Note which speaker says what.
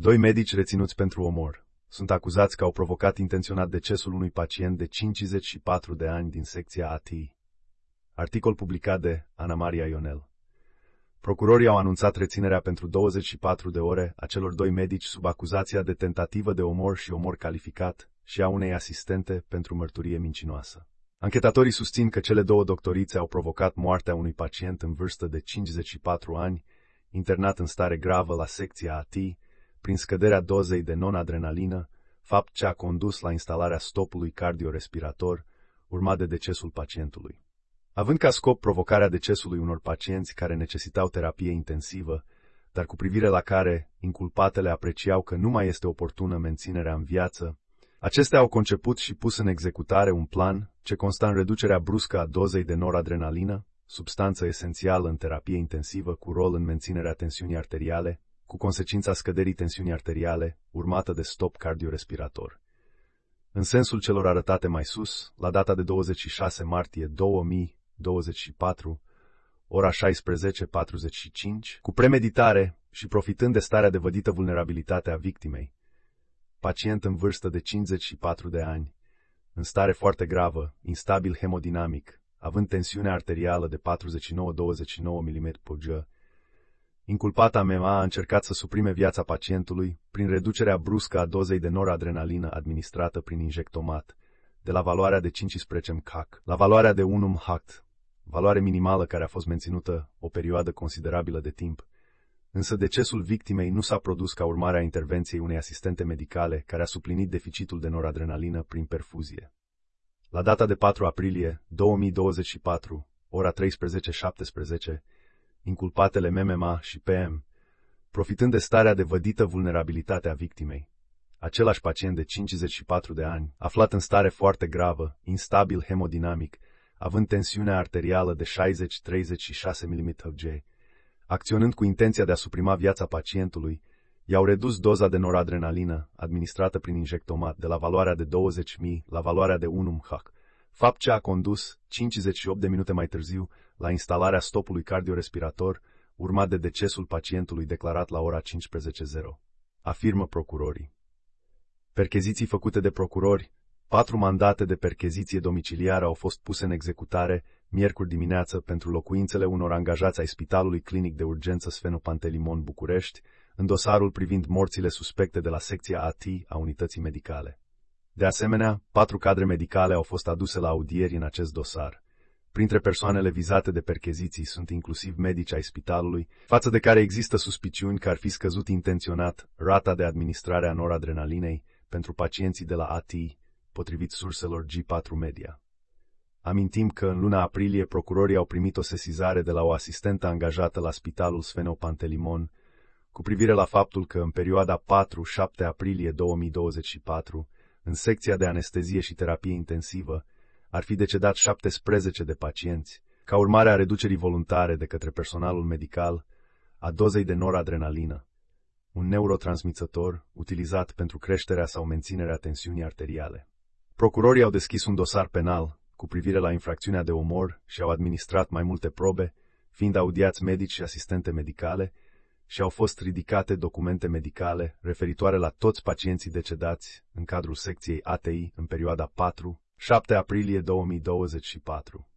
Speaker 1: Doi medici reținuți pentru omor sunt acuzați că au provocat intenționat decesul unui pacient de 54 de ani din secția ATI. Articol publicat de Ana Maria Ionel. Procurorii au anunțat reținerea pentru 24 de ore a celor doi medici sub acuzația de tentativă de omor și omor calificat și a unei asistente pentru mărturie mincinoasă. Anchetatorii susțin că cele două doctorițe au provocat moartea unui pacient în vârstă de 54 ani, internat în stare gravă la secția ATI, prin scăderea dozei de non-adrenalină, fapt ce a condus la instalarea stopului cardiorespirator, urmat de decesul pacientului. Având ca scop provocarea decesului unor pacienți care necesitau terapie intensivă, dar cu privire la care inculpatele apreciau că nu mai este oportună menținerea în viață, acestea au conceput și pus în executare un plan ce consta în reducerea bruscă a dozei de noradrenalină, substanță esențială în terapie intensivă cu rol în menținerea tensiunii arteriale, cu consecința scăderii tensiunii arteriale, urmată de stop cardiorespirator. În sensul celor arătate mai sus, la data de 26 martie 2024, ora 16:45, cu premeditare și profitând de starea de vădită vulnerabilitate a victimei, pacient în vârstă de 54 de ani, în stare foarte gravă, instabil hemodinamic, având tensiune arterială de 49-29 mm/G, inculpata MMA a încercat să suprime viața pacientului prin reducerea bruscă a dozei de noradrenalină administrată prin injectomat, de la valoarea de 15 mCAC la valoarea de 1 mHAT, valoare minimală care a fost menținută o perioadă considerabilă de timp. Însă decesul victimei nu s-a produs ca urmare a intervenției unei asistente medicale care a suplinit deficitul de noradrenalină prin perfuzie. La data de 4 aprilie 2024, ora 13:17, inculpatele MMA și PM, profitând de starea de vădită vulnerabilitate a victimei, același pacient de 54 de ani, aflat în stare foarte gravă, instabil hemodinamic, având tensiunea arterială de 60-36 mm/G, acționând cu intenția de a suprima viața pacientului, i-au redus doza de noradrenalină administrată prin injectomat de la valoarea de 20.000 la valoarea de 1 mHAC, fapt ce a condus 58 de minute mai târziu la instalarea stopului cardiorespirator, urmat de decesul pacientului declarat la ora 15:00, afirmă procurorii. Percheziții făcute de procurori, 4 mandate de percheziție domiciliară au fost puse în executare miercuri dimineață pentru locuințele unor angajați ai Spitalului Clinic de Urgență Sfeno-Pantelimon București, în dosarul privind morțile suspecte de la secția ATI a unității medicale. De asemenea, 4 cadre medicale au fost aduse la audieri în acest dosar. Printre persoanele vizate de percheziții sunt inclusiv medici ai spitalului, față de care există suspiciuni că ar fi scăzut intenționat rata de administrare a noradrenalinei pentru pacienții de la ATI, potrivit surselor G4 Media. Amintim că în luna aprilie procurorii au primit o sesizare de la o asistentă angajată la Spitalul Sfeno-Pantelimon cu privire la faptul că în perioada 4-7 aprilie 2024, în secția de anestezie și terapie intensivă, ar fi decedat 17 de pacienți, ca urmare a reducerii voluntare de către personalul medical a dozei de noradrenalină, un neurotransmițător utilizat pentru creșterea sau menținerea tensiunii arteriale. Procurorii au deschis un dosar penal cu privire la infracțiunea de omor și au administrat mai multe probe, fiind audiați medici și asistente medicale, și au fost ridicate documente medicale referitoare la toți pacienții decedați în cadrul secției ATI în perioada 4-7 aprilie 2024.